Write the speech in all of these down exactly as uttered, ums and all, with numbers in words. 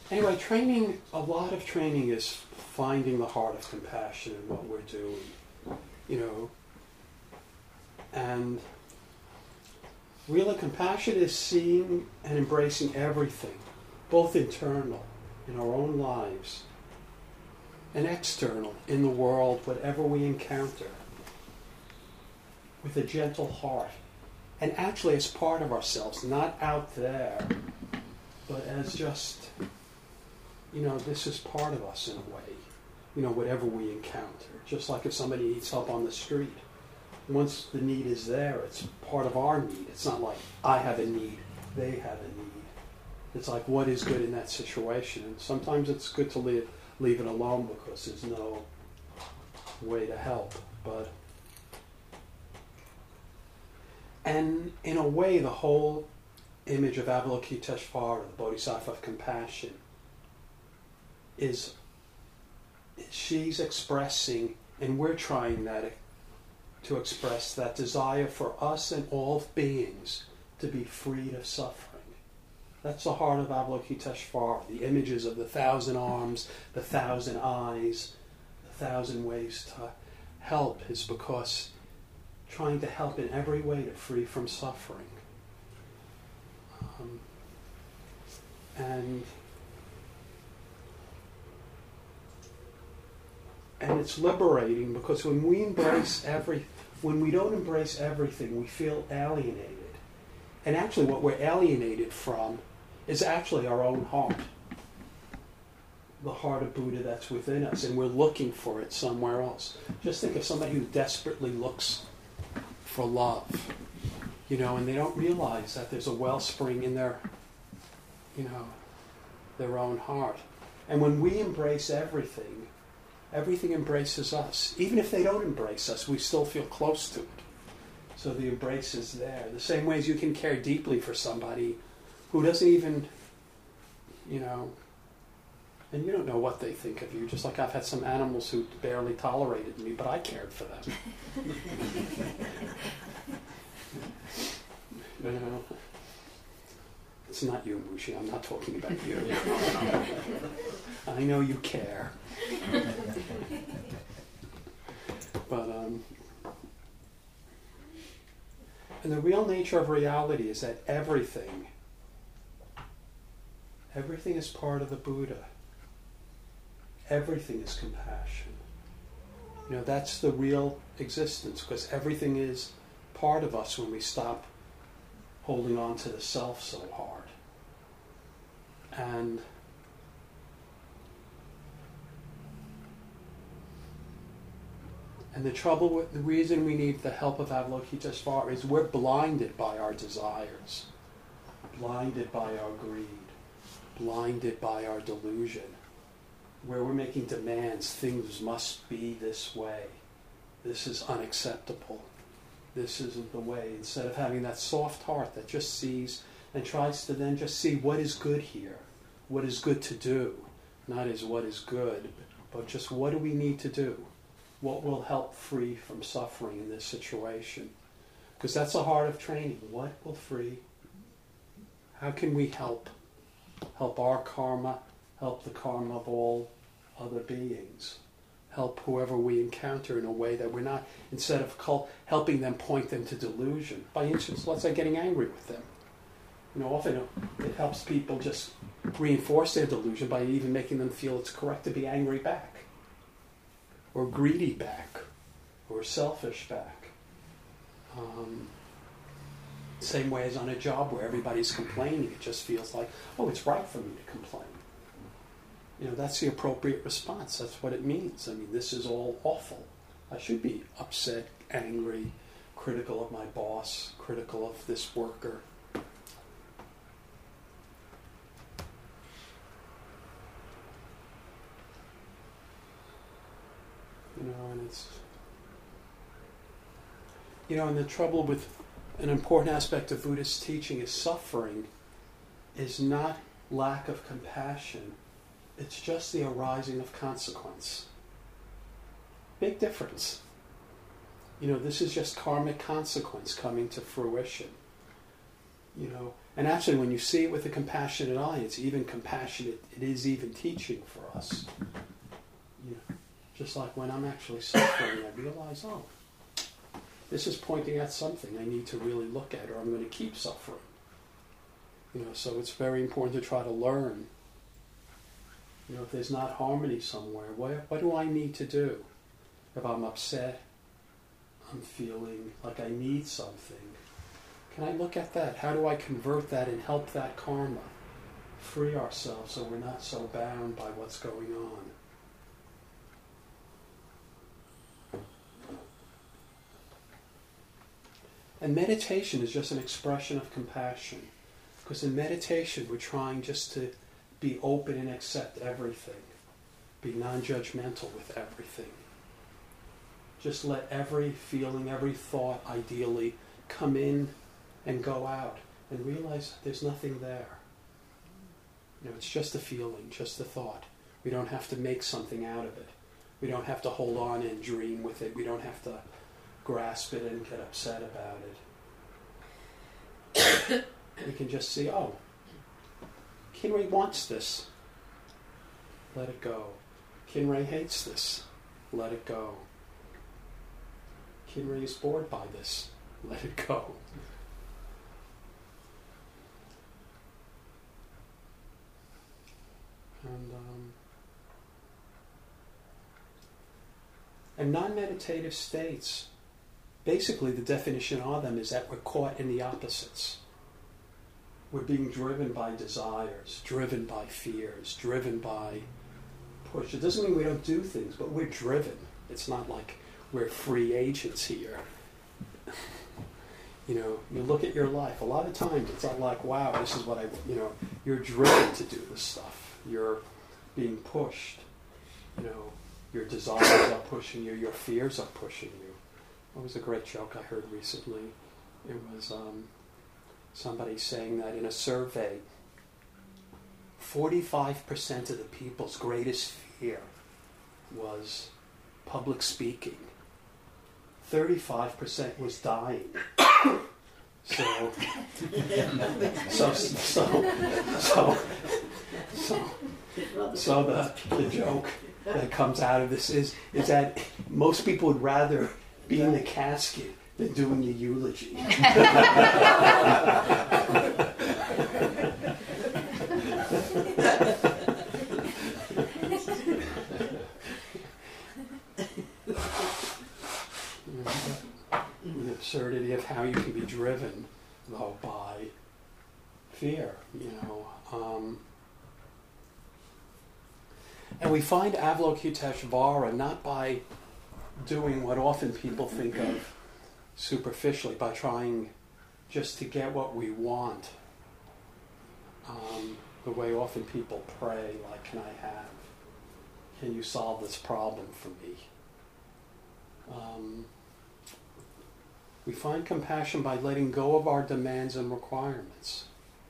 Anyway, training, a lot of training is finding the heart of compassion in what we're doing, you know. And really compassion is seeing and embracing everything, both internal, in our own lives, and external, in the world, whatever we encounter, with a gentle heart. And actually as part of ourselves, not out there, but as just, you know, this is part of us in a way, you know, whatever we encounter. Just like if somebody needs help on the street, once the need is there, it's part of our need. It's not like I have a need, they have a need. It's like what is good in that situation. And sometimes it's good to leave, leave it alone because there's no way to help. But and in a way, the whole image of Avalokiteshvara, the Bodhisattva of compassion, is she's expressing, and we're trying that to express that desire for us and all beings to be freed of suffering. That's the heart of Avalokiteshvara, the images of the thousand arms, the thousand eyes, the thousand ways to help is because trying to help in every way to free from suffering. Um, and and it's liberating because when we embrace every, when we don't embrace everything, we feel alienated. And actually what we're alienated from is actually our own heart. The heart of Buddha that's within us, and we're looking for it somewhere else. Just think of somebody who desperately looks for love, you know, and they don't realize that there's a wellspring in their, you know, their own heart. And when we embrace everything, everything embraces us. Even if they don't embrace us, we still feel close to it. So the embrace is there. The same way as you can care deeply for somebody who doesn't even, you know, and you don't know what they think of you. Just like I've had some animals who barely tolerated me, but I cared for them. You know, it's not you, Mushi. I'm not talking about you. I know you care. But, um, and the real nature of reality is that everything, everything is part of the Buddha. Everything is compassion. You know, that's the real existence, because everything is part of us when we stop holding on to the self so hard. And and the trouble with the reason we need the help of Avalokiteshvara is we're blinded by our desires, blinded by our greed, blinded by our delusion, where we're making demands. Things must be this way. This is unacceptable. This isn't the way. Instead of having that soft heart that just sees and tries to then just see what is good here, what is good to do, not as what is good, but just what do we need to do? What will help free from suffering in this situation? Because that's the heart of training. What will free? How can we help? Help our karma, help the karma of all other beings. Help whoever we encounter in a way that we're not, instead of cul- helping them, point them to delusion. By instance, let's say getting angry with them. You know, often it helps people just reinforce their delusion by even making them feel it's correct to be angry back, or greedy back, or selfish back. Um, same way as on a job where everybody's complaining, it just feels like, oh, it's right for me to complain. You know, that's the appropriate response. That's what it means. I mean, this is all awful. I should be upset, angry, critical of my boss, critical of this worker. You know, and it's, you know, and the trouble with an important aspect of Buddhist teaching is suffering is not lack of compassion. It's just the arising of consequence. Big difference. You know, this is just karmic consequence coming to fruition. You know, and actually when you see it with a compassionate eye, it's even compassionate, it is even teaching for us. You know, just like when I'm actually suffering, I realize, oh, this is pointing at something I need to really look at, or I'm going to keep suffering. You know, so it's very important to try to learn. You know, if there's not harmony somewhere, what, what do I need to do? If I'm upset, I'm feeling like I need something, can I look at that? How do I convert that and help that karma? Free ourselves so we're not so bound by what's going on. And meditation is just an expression of compassion. Because in meditation, we're trying just to be open and accept everything. Be non-judgmental with everything. Just let every feeling, every thought, ideally, come in and go out. And realize there's nothing there. You know, it's just a feeling, just a thought. We don't have to make something out of it. We don't have to hold on and dream with it. We don't have to grasp it and get upset about it. We can just see, oh, Kinray wants this. Let it go. Kinray hates this. Let it go. Kinray is bored by this. Let it go. And, um, and non-meditative states, basically the definition of them is that we're caught in the opposites. We're being driven by desires, driven by fears, driven by push. It doesn't mean we don't do things, but we're driven. It's not like we're free agents here. You know, you look at your life, a lot of times it's not like, wow, this is what I, you know, you're driven to do this stuff. You're being pushed. You know, your desires are pushing you, your fears are pushing you. It was a great joke I heard recently. It was um, somebody saying that in a survey, forty-five percent of the people's greatest fear was public speaking. thirty-five percent was dying. So, so, so, so, so, so the, the joke that comes out of this is, is that most people would rather be in the casket than doing the eulogy. The absurdity of how you can be driven, though, by fear, you know. Um, and we find Avalokiteshvara not by doing what often people think of superficially, by trying just to get what we want. Um, the way often people pray, like, can I have, can you solve this problem for me? Um, we find compassion by letting go of our demands and requirements.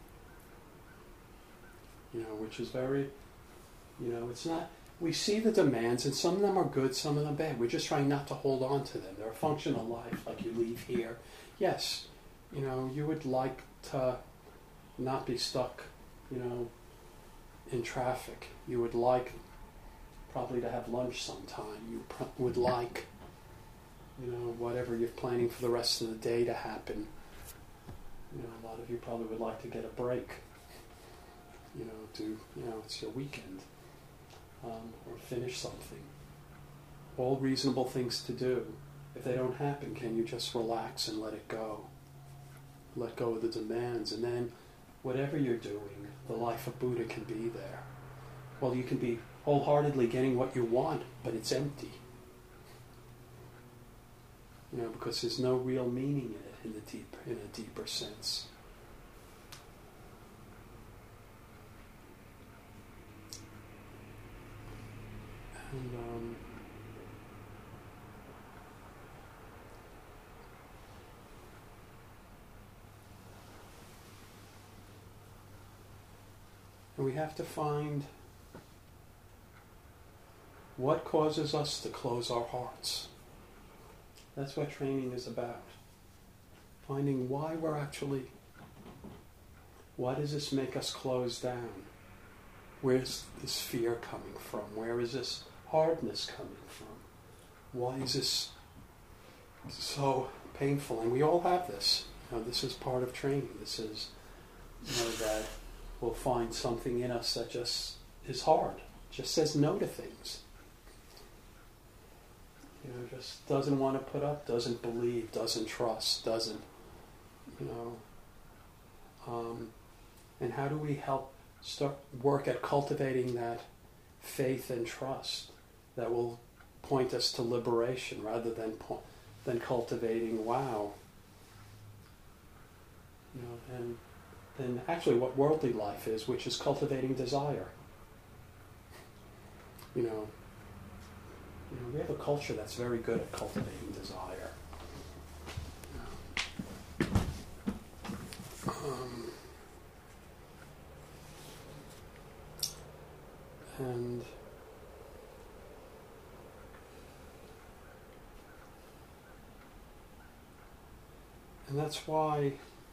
You know, which is very, you know, it's not, we see the demands, and some of them are good, some of them bad. We're just trying not to hold on to them. They're a function of life, like you leave here. Yes, you know, you would like to not be stuck, you know, in traffic. You would like probably to have lunch sometime. You pr- would like, you know, whatever you're planning for the rest of the day to happen. You know, a lot of you probably would like to get a break. You know, to, you know, it's your weekend. Um, or finish something. All reasonable things to do. If they don't happen, can you just relax and let it go? Let go of the demands, and then whatever you're doing, the life of Buddha can be there. Well, you can be wholeheartedly getting what you want, but it's empty. You know, because there's no real meaning in it in the deep, in a deeper sense. And, um, and we have to find what causes us to close our hearts. That's what training is about. Finding why we're actually Why does this make us close down? Where's this fear coming from? Where is this hardness coming from? Why is this so painful? And we all have this. You know, this is part of training. This is, you know, that we'll find something in us that just is hard, just says no to things. You know, just doesn't want to put up, doesn't believe, doesn't trust, doesn't, you know. Um, and how do we help start work at cultivating that faith and trust that will point us to liberation rather than po- than cultivating wow. You know, and then actually what worldly life is, which is cultivating desire. You know, you know, we have a culture that's very good at cultivating desire. Um, and and that's why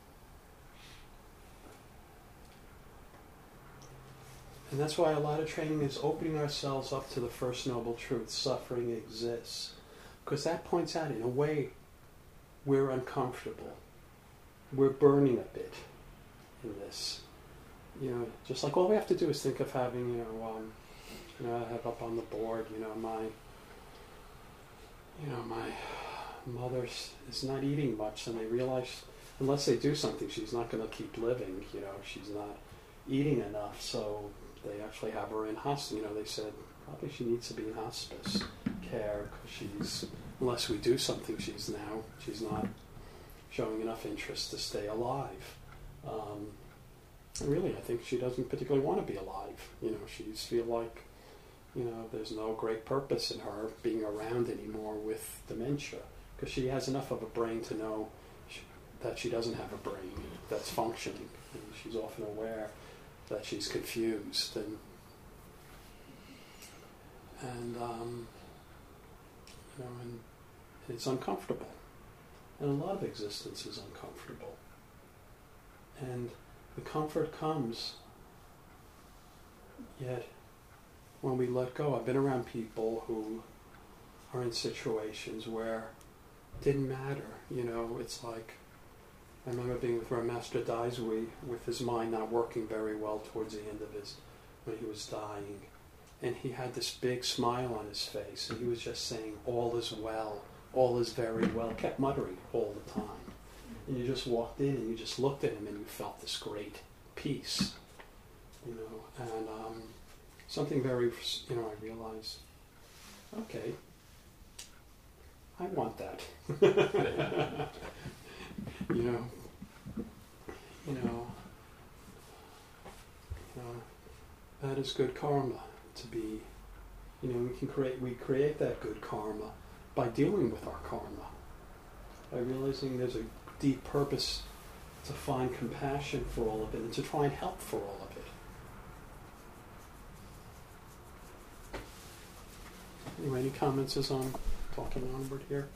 and that's why a lot of training is opening ourselves up to the First Noble Truth, suffering exists. Because that points out, in a way, we're uncomfortable. We're burning a bit in this. You know, just like all we have to do is think of having, you know, um, you know, I have up on the board, you know, my, you know, my mother is not eating much, and they realize unless they do something, she's not going to keep living. You know, she's not eating enough, so they actually have her in hospice. You know, they said probably she needs to be in hospice care because she's, unless we do something, she's now she's not showing enough interest to stay alive. Um, and really, I think she doesn't particularly want to be alive. You know, she's feel like, you know, there's no great purpose in her being around anymore with dementia, because she has enough of a brain to know she, that she doesn't have a brain that's functioning. And she's often aware that she's confused, and and um, you know, and, and it's uncomfortable. And a lot of existence is uncomfortable. And the comfort comes, yet when we let go. I've been around people who are in situations where it didn't matter. You know, it's like, I remember being with Ram Master Daisui with his mind not working very well towards the end of his, when he was dying. And he had this big smile on his face, and he was just saying, all is well, all is very well, kept muttering all the time. And you just walked in and you just looked at him and you felt this great peace, you know, and um, something very, you know, I realized, okay, I want that. you know, you know, you know, that is good karma to be, you know, we can create, we create that good karma by dealing with our karma, by realizing there's a deep purpose to find compassion for all of it and to try and help for all of it. Anyway, any comments as I'm talking onward here?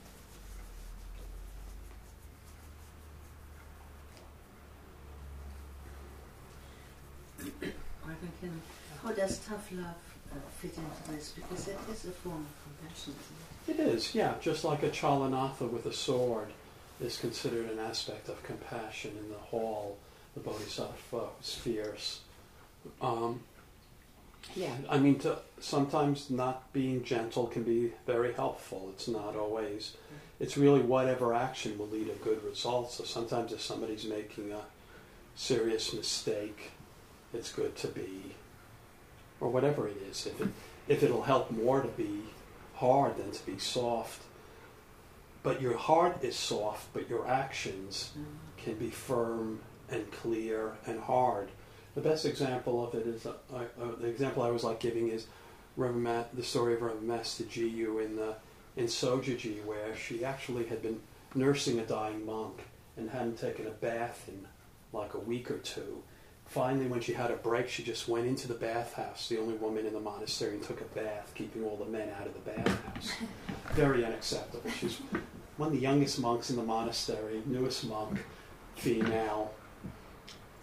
Can, how does tough love uh, fit into this? Because it is a form of compassion, isn't it? It is, yeah. Just like a Chalanatha with a sword is considered an aspect of compassion in the hall, the Bodhisattva who's fierce. Um, yeah, I mean, to, sometimes not being gentle can be very helpful. It's not always. It's really whatever action will lead a good result. So sometimes if somebody's making a serious mistake, it's good to be, or whatever it is. If it if it'll help more to be hard than to be soft. But your heart is soft, but your actions mm. can be firm and clear and hard. The best example of it is, uh, uh, the example I always like giving is Reverend Matt, the story of Reverend Master Jiyu in the in Sojoji, where she actually had been nursing a dying monk and hadn't taken a bath in like a week or two. Finally, when she had a break, she just went into the bathhouse, the only woman in the monastery, and took a bath, keeping all the men out of the bathhouse. Very unacceptable. She's one of the youngest monks in the monastery, newest monk, female.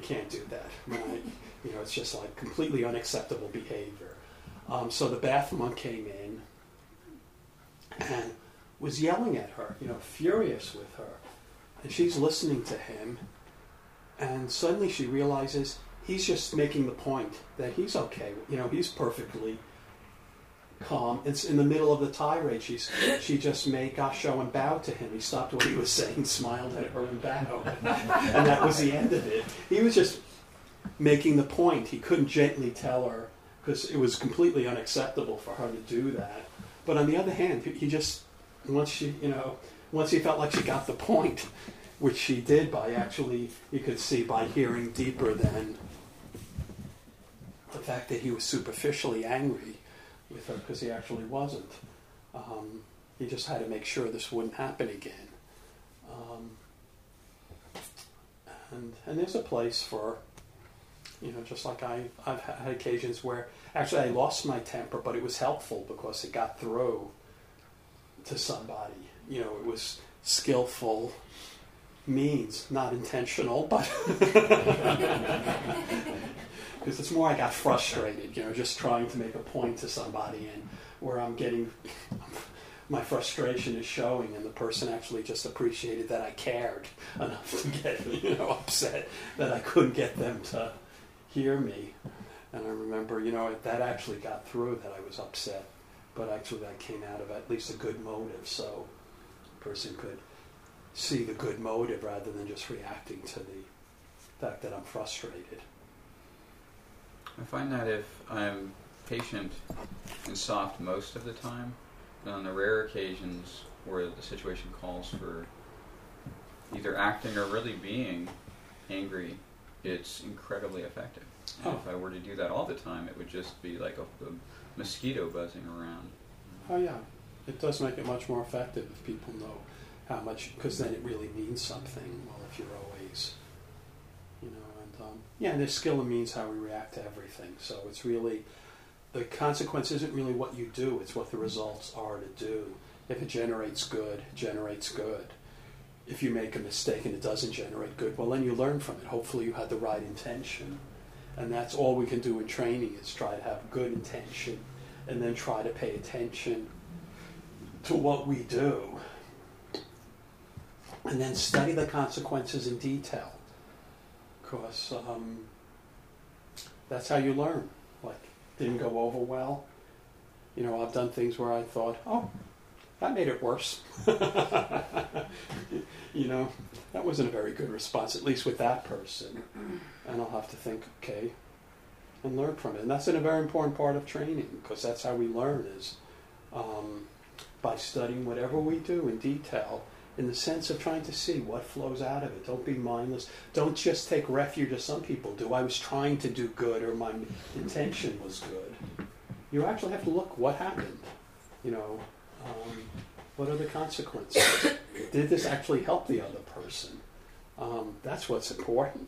can't do that. Right? You know, it's just like completely unacceptable behavior. Um, so the bath monk came in and was yelling at her, you know, furious with her. And she's listening to him, and suddenly she realizes he's just making the point that he's okay. You know, he's perfectly calm. It's in the middle of the tirade. She's, she just made Gasho and bowed to him. He stopped what he was saying, smiled at her and bowed. And that was the end of it. He was just making the point. He couldn't gently tell her because it was completely unacceptable for her to do that. But on the other hand, he just, once she, you know, once he felt like she got the point, which she did by actually, you could see by hearing deeper than the fact that he was superficially angry with her, because he actually wasn't. Um, he just had to make sure this wouldn't happen again. Um, and and there's a place for, you know, just like I, I've had occasions where actually I lost my temper, but it was helpful because it got through to somebody. You know, it was skillful means, not intentional, but because it's more I got frustrated, you know, just trying to make a point to somebody, and where I'm getting my frustration is showing, and the person actually just appreciated that I cared enough to get, you know, upset that I couldn't get them to hear me. And I remember, you know, that actually got through that I was upset, but actually that came out of at least a good motive, so the person could see the good motive rather than just reacting to the fact that I'm frustrated. I find that if I'm patient and soft most of the time, then on the rare occasions where the situation calls for either acting or really being angry, it's incredibly effective. And oh. if I were to do that all the time, it would just be like a, a mosquito buzzing around. Oh yeah, it does make it much more effective if people know how much, because then it really means something. Well, if you're always, you know, and um, yeah, and there's skill and means how we react to everything. So it's really, the consequence isn't really what you do, it's what the results are to do. If it generates good, it generates good. If you make a mistake and it doesn't generate good, well, then you learn from it. Hopefully you had the right intention. And that's all we can do in training, is try to have good intention and then try to pay attention to what we do. And then study the consequences in detail, because um, that's how you learn. Like, didn't go over well. You know, I've done things where I thought, oh, that made it worse. You know, that wasn't a very good response, at least with that person. And I'll have to think, okay, and learn from it. And that's a very important part of training, because that's how we learn, is um, by studying whatever we do in detail, in the sense of trying to see what flows out of it. Don't be mindless. Don't just take refuge, as some people do. I was trying to do good, or my intention was good. You actually have to look what happened. You know, um, what are the consequences? Did this actually help the other person? Um, that's what's important.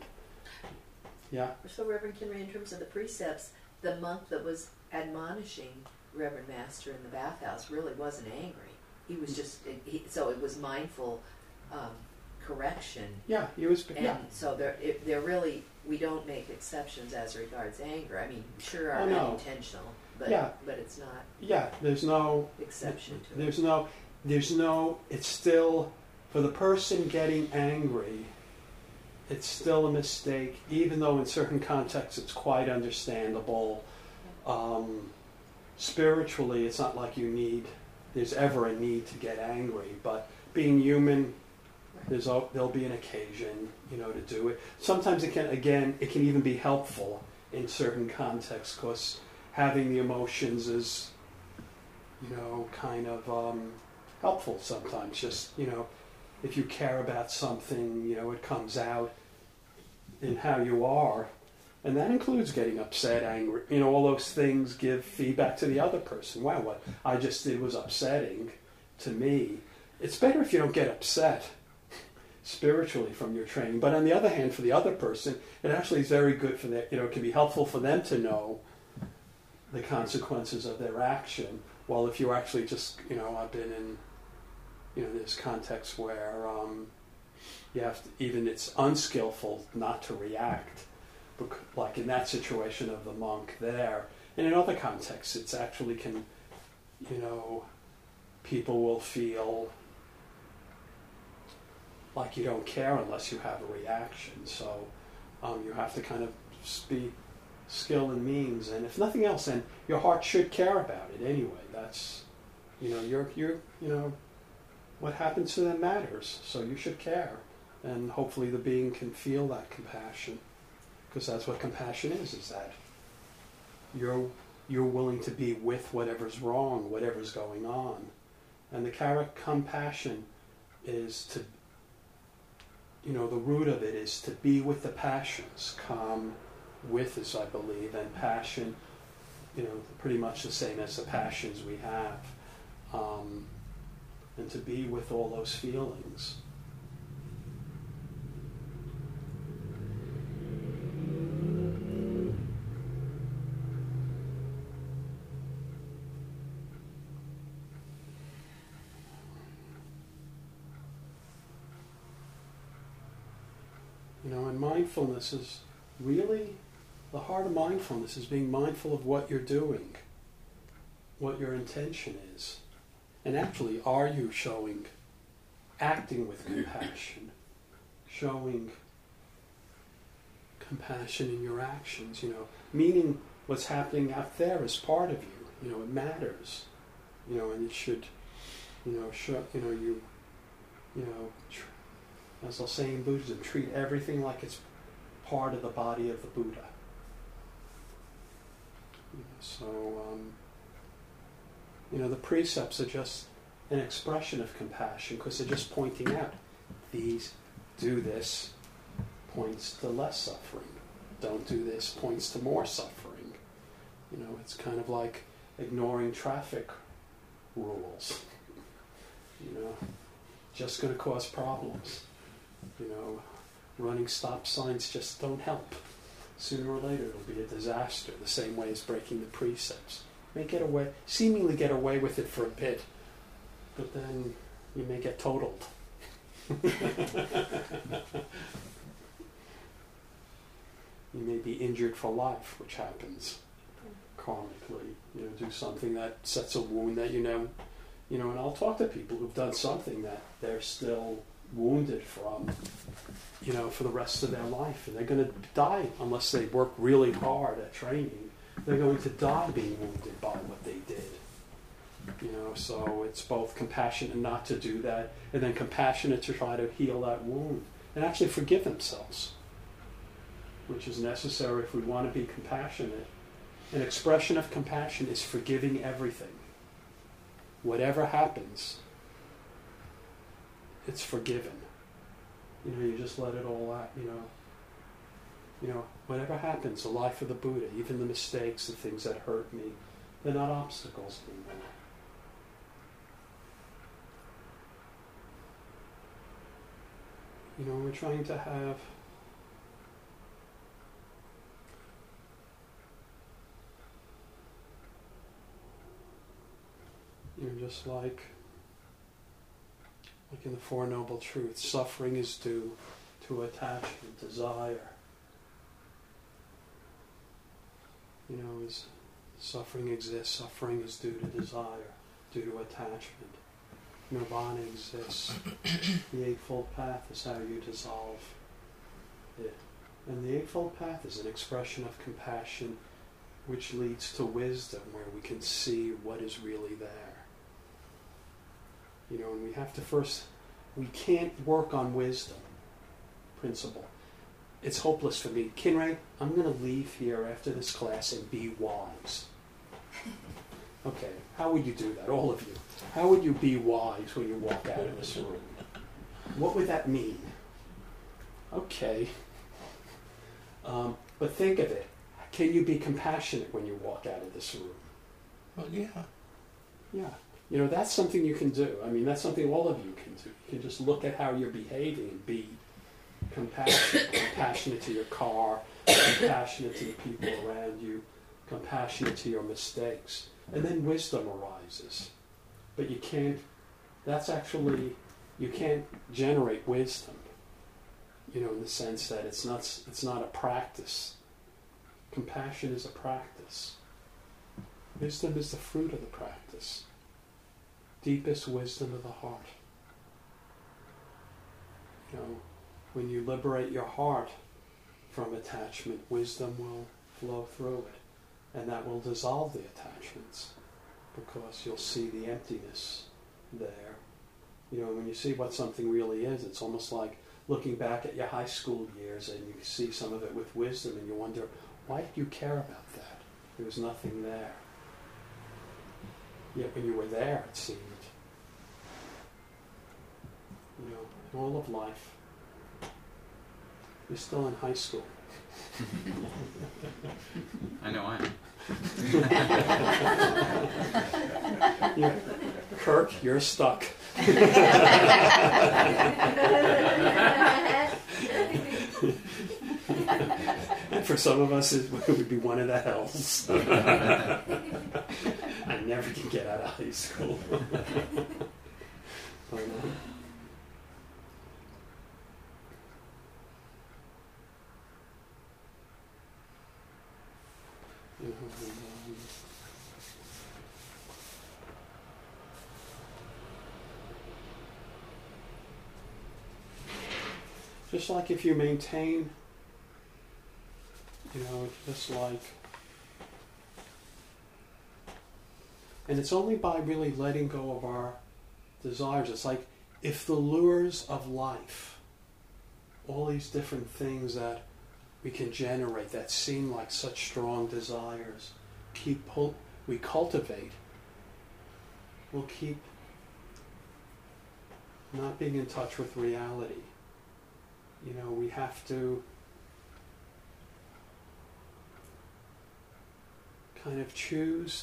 Yeah. So, Reverend Kinray, in terms of the precepts, the monk that was admonishing Reverend Master in the bathhouse really wasn't angry. He was just, he, so it was mindful um, correction. Yeah, he was. And yeah. so there, it, there really, we don't make exceptions as regards anger. I mean, sure, are oh, no. unintentional, but yeah. but it's not. Yeah, there's no exception to there's it. no, there's no. It's still, for the person getting angry, it's still a mistake, even though in certain contexts it's quite understandable. Um, spiritually, it's not like you need. There's ever a need to get angry, but being human, there's a, there'll be an occasion, you know, to do it. Sometimes it can, again, it can even be helpful in certain contexts, because having the emotions is, you know, kind of um, helpful sometimes. Just, you know, if you care about something, you know, it comes out in how you are. And that includes getting upset, angry. You know, all those things give feedback to the other person. Wow, what I just did was upsetting to me. It's better if you don't get upset spiritually from your training. But on the other hand, for the other person, it actually is very good for them. You know, it can be helpful for them to know the consequences of their action. Well, if you actually just, you know, I've been in, you know, this context where um, you have to, even it's unskillful not to react. bec- like in that situation of the monk there. And in other contexts, it's actually can, you know, people will feel like you don't care unless you have a reaction. So um, you have to kind of speak skill and means, and if nothing else, and your heart should care about it anyway. That's, you know, you're, you're, you know, what happens to them matters, so you should care. And hopefully the being can feel that compassion, because that's what compassion is, is that you're, you're willing to be with whatever's wrong, whatever's going on. And the chara- compassion is to, you know, the root of it is to be with the passions. Calm with us, I believe, and passion, you know, pretty much the same as the passions we have. Um, and to be with all those feelings. You know, and mindfulness is really, the heart of mindfulness is being mindful of what you're doing, what your intention is. And actually, are you showing, acting with compassion, showing compassion in your actions, you know, meaning what's happening out there is part of you, you know, it matters, you know, and it should, you know, show, you know, you, you know, tr- as I'll say in Buddhism, treat everything like it's part of the body of the Buddha. You know, so, um, you know, the precepts are just an expression of compassion, because they're just pointing out, these, do this, points to less suffering. Don't do this, points to more suffering. You know, it's kind of like ignoring traffic rules. You know, just going to cause problems. You know, running stop signs just don't help. Sooner or later it'll be a disaster, the same way as breaking the precepts. You may get away, seemingly get away with it for a bit, but then you may get totaled. You may be injured for life, which happens karmically. You know, do something that sets a wound that you know, you know, and I'll talk to people who've done something that they're still wounded from, you know, for the rest of their life, and they're going to die unless they work really hard at training. They're going to die being wounded by what they did. You know, so it's both compassionate not to do that, and then compassionate to try to heal that wound and actually forgive themselves, which is necessary if we want to be compassionate. An expression of compassion is forgiving everything. Whatever happens, it's forgiven. You know, you just let it all out, you know. You know, whatever happens, the life of the Buddha, even the mistakes, the things that hurt me, they're not obstacles anymore. You know, we're trying to have you know, just like like in the Four Noble Truths, suffering is due to attachment, desire. You know, is suffering exists, suffering is due to desire, due to attachment. Nirvana exists. The Eightfold Path is how you dissolve it. And the Eightfold Path is an expression of compassion which leads to wisdom, where we can see what is really there. You know, and we have to first, we can't work on wisdom principle. It's hopeless for me. Kinray, I'm going to leave here after this class and be wise. Okay, how would you do that, all of you? How would you be wise when you walk out of this room? What would that mean? Okay. Um, but think of it. Can you be compassionate when you walk out of this room? Well, yeah. Yeah. You know, that's something you can do. I mean, that's something all of you can do. You can just look at how you're behaving and be compassionate. Compassionate to your car, compassionate to the people around you, compassionate to your mistakes. And then wisdom arises. But you can't, that's actually, you can't generate wisdom, you know, in the sense that it's not, it's not a practice Compassion is a practice. Wisdom is the fruit of the practice. Deepest wisdom of the heart. You know, when you liberate your heart from attachment, wisdom will flow through it, and that will dissolve the attachments, because you'll see the emptiness there. You know, when you see what something really is, it's almost like looking back at your high school years and you see some of it with wisdom and you wonder, why did you care about that? There was nothing there. Yet when you were there, it seemed. You know, in all of life, you're still in high school. I know I am. Yeah. Kirk, you're stuck. And for some of us, it would be one of the hells. I never can get out of high school. But, um, you know, and, um, just like if you maintain, you know, just like, and it's only by really letting go of our desires. It's like if the lures of life, all these different things that we can generate that seem like such strong desires, keep pull, we cultivate, we'll keep not being in touch with reality. You know, we have to kind of choose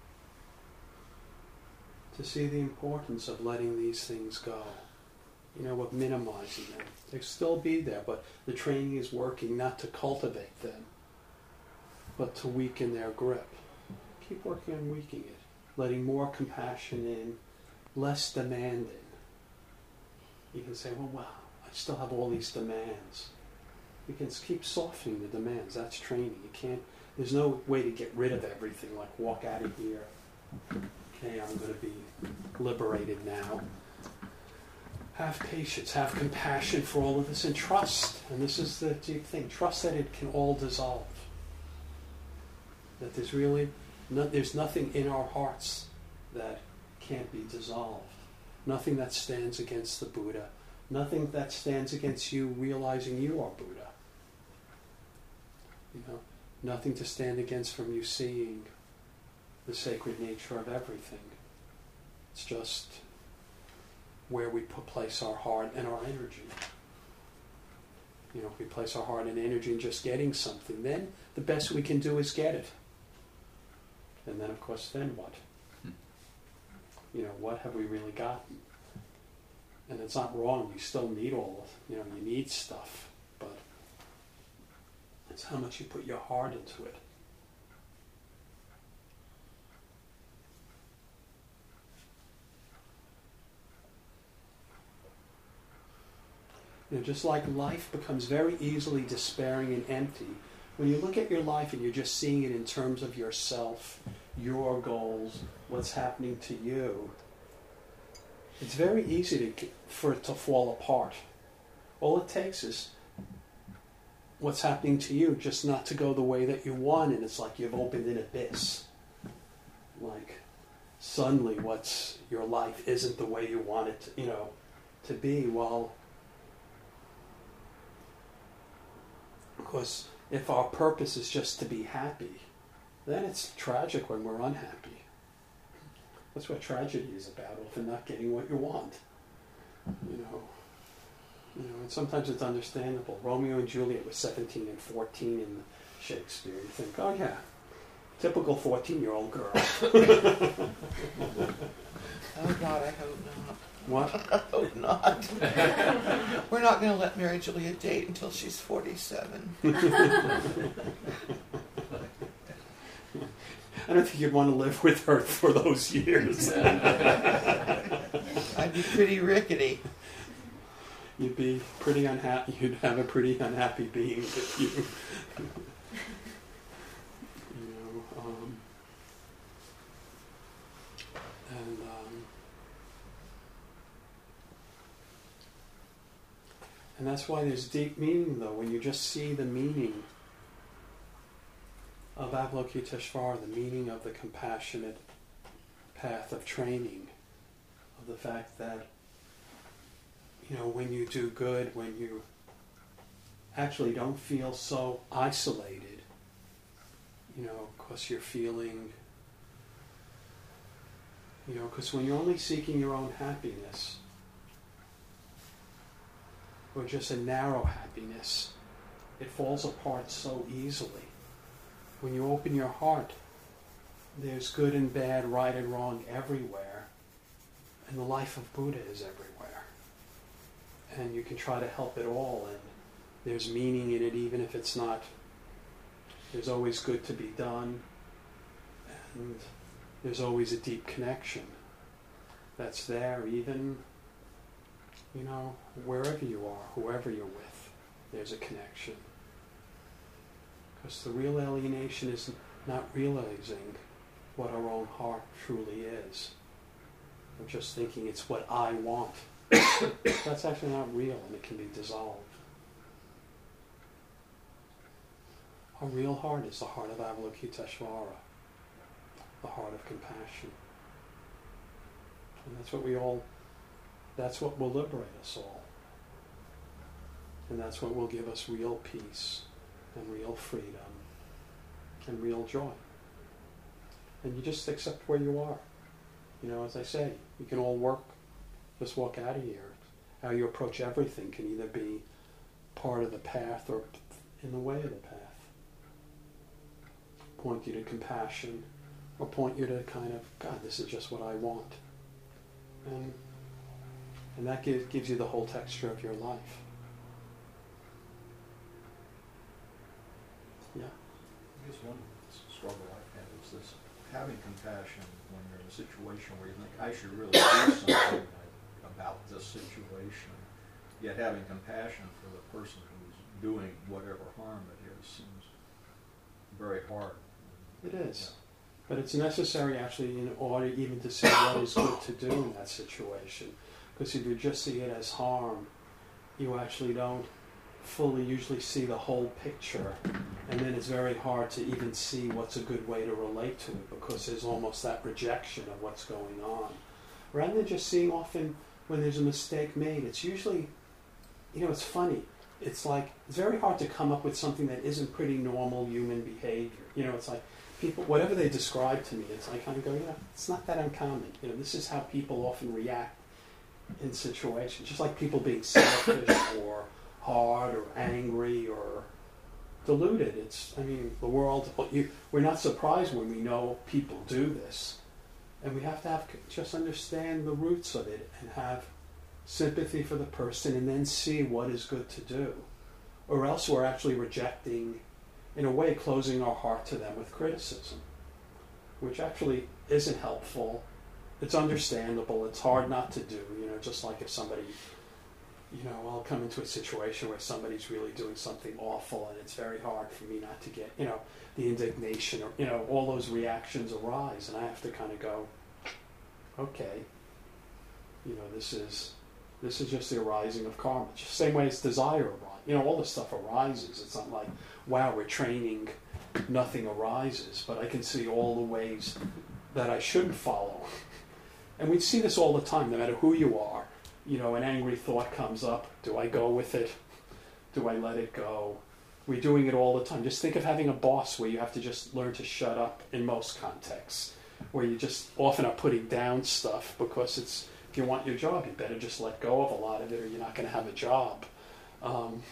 to see the importance of letting these things go. You know, of minimizing them. They'll still be there, but the training is working not to cultivate them, but to weaken their grip. Keep working on weakening it, letting more compassion in, less demanding. You can say, well, wow, I still have all these demands. You can keep softening the demands. That's training. You can't, there's no way to get rid of everything, like walk out of here. Okay, I'm going to be liberated now. Have patience, have compassion for all of this, and trust. And this is the deep thing. Trust that it can all dissolve. That there's really, no, there's nothing in our hearts that can't be dissolved. Nothing that stands against the Buddha. Nothing that stands against you realizing you are Buddha. You know, nothing to stand against from you seeing the sacred nature of everything. It's just where we put, place our heart and our energy. You know, if we place our heart and energy in just getting something, then the best we can do is get it. And then, of course, then what? Hmm. You know, what have we really gotten? And it's not wrong. You still need all of, you know, you need stuff. But it's how much you put your heart into it. You know, just like life becomes very easily despairing and empty, when you look at your life and you're just seeing it in terms of yourself, your goals, what's happening to you, it's very easy to, for it to fall apart. All it takes is what's happening to you just not to go the way that you want, and it's like you've opened an abyss. Like suddenly what's your life isn't the way you want it to, you know, to be. Well, because if our purpose is just to be happy, then it's tragic when we're unhappy. That's what tragedy is about, often not getting what you want. You know, you know, and sometimes it's understandable. Romeo and Juliet was seventeen and fourteen in Shakespeare. You think, oh yeah, typical fourteen-year-old girl. Oh God, I hope not. What? I hope not. We're not going to let Mary Juliet date until she's forty-seven. I don't think you'd want to live with her for those years. I'd be pretty rickety. You'd be pretty unhappy. You'd have a pretty unhappy being with you. And that's why there's deep meaning, though, when you just see the meaning of Avalokiteshvara, the meaning of the compassionate path of training, of the fact that, you know, when you do good, when you actually don't feel so isolated, you know, because you're feeling, you know, because when you're only seeking your own happiness, or just a narrow happiness, it falls apart so easily. When you open your heart, there's good and bad, right and wrong everywhere, and the life of Buddha is everywhere. And you can try to help it all, and there's meaning in it, even if it's not. There's always good to be done, and there's always a deep connection that's there, even, you know, wherever you are, whoever you're with, there's a connection. Because the real alienation is not realizing what our own heart truly is. We're just thinking it's what I want. That's actually not real, and it can be dissolved. Our real heart is the heart of Avalokiteshvara, the heart of compassion. And that's what we all, that's what will liberate us all. And that's what will give us real peace and real freedom and real joy. And you just accept where you are. You know, as I say, you can all work, just walk out of here. How you approach everything can either be part of the path or in the way of the path. Point you to compassion, or point you to kind of, God, this is just what I want. And and that gives, gives you the whole texture of your life. Yeah. I guess one struggle I've had is this having compassion when you're in a situation where you think, I should really do something about this situation, yet having compassion for the person who's doing whatever harm it is seems very hard. It is. But it's necessary actually in order even to see what is good to do in that situation. Because if you just see it as harm, you actually don't fully usually see the whole picture. And then it's very hard to even see what's a good way to relate to it, because there's almost that rejection of what's going on. Rather than just seeing often when there's a mistake made, it's usually, you know, it's funny. It's like, it's very hard to come up with something that isn't pretty normal human behavior. You know, it's like, people, whatever they describe to me, it's I kind of go, yeah, it's not that uncommon. You know, this is how people often react in situations. Just like people being selfish or hard or angry or deluded. It's, I mean, the world, you, we're not surprised when we know people do this. And we have to have, just understand the roots of it and have sympathy for the person and then see what is good to do. Or else we're actually rejecting, in a way, closing our heart to them with criticism, which actually isn't helpful. It's understandable. It's hard not to do, you know, just like if somebody, you know, I'll come into a situation where somebody's really doing something awful and it's very hard for me not to get, you know, the indignation or, you know, all those reactions arise, and I have to kind of go, okay, you know, this is this is just the arising of karma. It's the same way as desire arises. You know, all this stuff arises. It's not like, wow, we're training, nothing arises, but I can see all the ways that I shouldn't follow. And we see this all the time, no matter who you are. You know, an angry thought comes up. Do I go with it? Do I let it go? We're doing it all the time. Just think of having a boss where you have to just learn to shut up in most contexts, where you just often are putting down stuff because it's, if you want your job, you better just let go of a lot of it or you're not going to have a job. Um,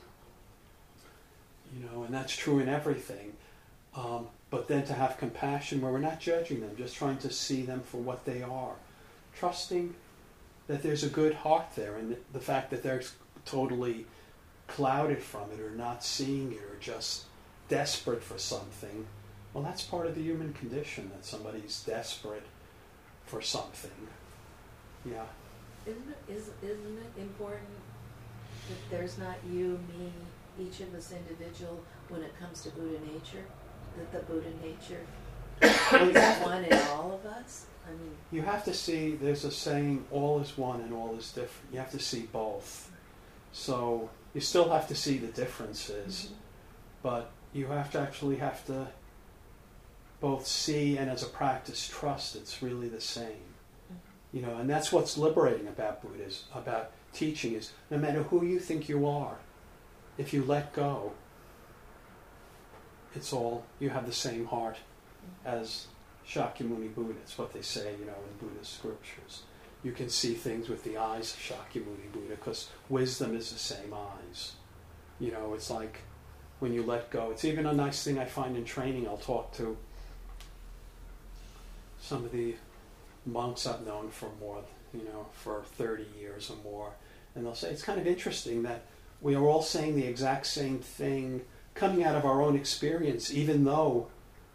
you know, and that's true in everything. Um, but then to have compassion where we're not judging them, just trying to see them for what they are. Trusting that there's a good heart there, and the fact that they're totally clouded from it or not seeing it or just desperate for something, well, that's part of the human condition, that somebody's desperate for something. Yeah. Isn't it, is, isn't it important that there's not you, me, each of us individual when it comes to Buddha nature? That the Buddha nature is one in all of us? I mean, you have to see, there's a saying, all is one and all is different. You have to see both. So you still have to see the differences, Mhm. but you have to actually have to both see and as a practice trust it's really the same. You know, and that's what's liberating about Buddhism, about teaching, is no matter who you think you are, if you let go, it's all, you have the same heart as Shakyamuni Buddha. It's what they say, you know, in Buddhist scriptures. You can see things with the eyes of Shakyamuni Buddha because wisdom is the same eyes. You know, it's like when you let go. It's even a nice thing I find in training. I'll talk to some of the monks I've known for more, you know, for thirty years or more, and they'll say it's kind of interesting that we are all saying the exact same thing coming out of our own experience, even though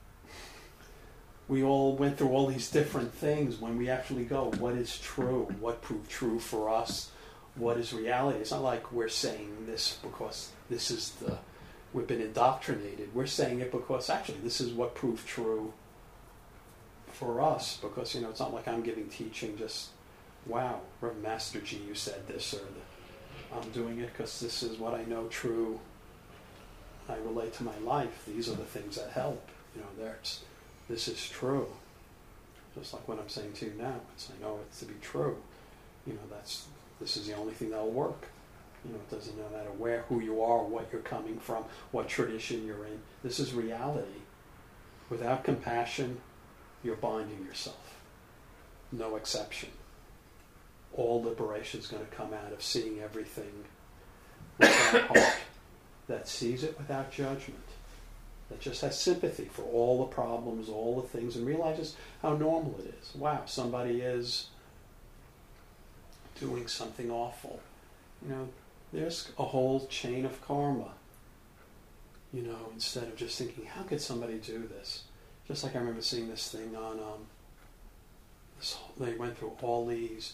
we all went through all these different things. When we actually go, what is true? What proved true for us? What is reality? It's not like we're saying this because this is the, we've been indoctrinated. We're saying it because actually this is what proved true for us, because, you know, it's not like I'm giving teaching just, wow, Reverend Master G, you said this, or the, I'm doing it because this is what I know true. I relate to my life. These are the things that help. You know, there's, this is true. Just like what I'm saying to you now. It's, I know it to be true. You know, that's, this is the only thing that'll work. You know, it doesn't no matter where, who you are, what you're coming from, what tradition you're in. This is reality. Without compassion, you're binding yourself. No exception. All liberation is going to come out of seeing everything with that heart that sees it without judgment, that just has sympathy for all the problems, all the things, and realizes how normal it is. Wow, somebody is doing something awful. You know, there's a whole chain of karma. You know, instead of just thinking, how could somebody do this? Just like I remember seeing this thing on, um, this, they went through all these,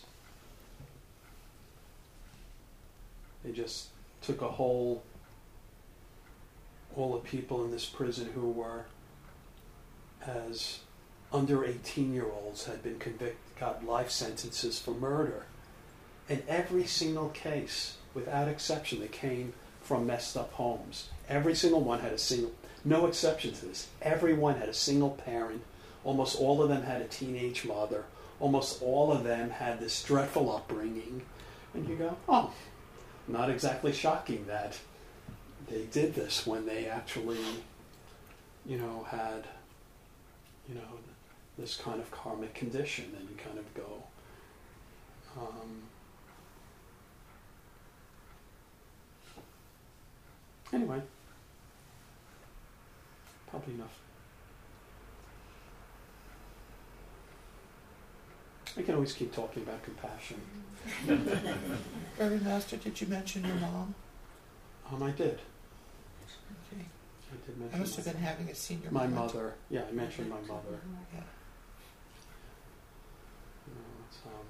they just took a whole, all the people in this prison who were, as under eighteen-year-olds, had been convicted, got life sentences for murder. And every single case, without exception, that came from messed up homes. Every single one had a single, no exception to this. Everyone had a single parent. Almost all of them had a teenage mother. Almost all of them had this dreadful upbringing. And you go, oh, not exactly shocking that they did this when they actually, you know, had, you know, this kind of karmic condition. And you kind of go, um, anyway, probably enough. I can always keep talking about compassion. Reverend Master, did you mention your mom? Um, I did. Okay. I did I mention must have been having a senior my moment. mother. Yeah, I mentioned my mother. Yeah. You know, it's, um,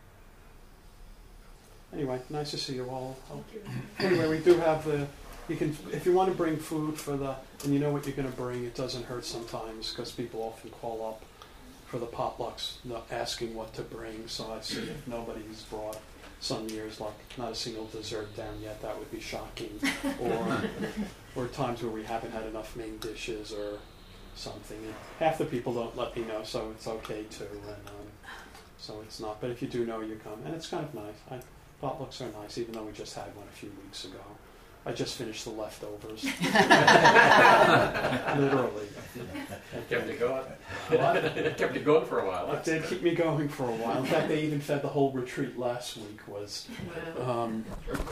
anyway, nice to see you all. Anyway, we do have the. You can, if you want to bring food for the, and you know what you're going to bring. It doesn't hurt sometimes because people often call up for the potlucks, not asking what to bring. So I see if nobody's brought some years like not a single dessert down yet, that would be shocking. Or, or times where we haven't had enough main dishes or something. And half the people don't let me know, so it's okay too. And um, so it's not. But if you do know, you come, and it's kind of nice. I, potlucks are nice, even though we just had one a few weeks ago. I just finished the leftovers. Literally. Kept it going. It kept it going for a while. It did keep me going for a while. In fact, they even fed the whole retreat last week was um,